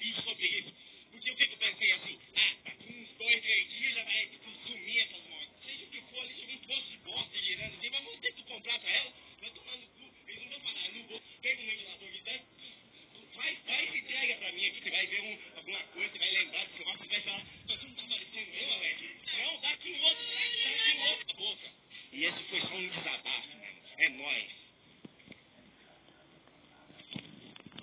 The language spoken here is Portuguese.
isso sobre isso. Porque o que eu pensei assim? Daqui uns 2, 3 dias já vai sumir essas motos. Seja o que for, ali chega um posto de bosta girando assim, mas vamos ter que comprar pra ela. Vai tomar no cu, eles não vão parar, não vou. Pega um ventilador de tanto. Vai se entrega pra mim aqui, você vai ver alguma coisa, você vai lembrar desse negócio, você vai falar, mas você não tá parecendo eu, Alex? Não, dá aqui um outro, a boca. E esse foi só um desabafo.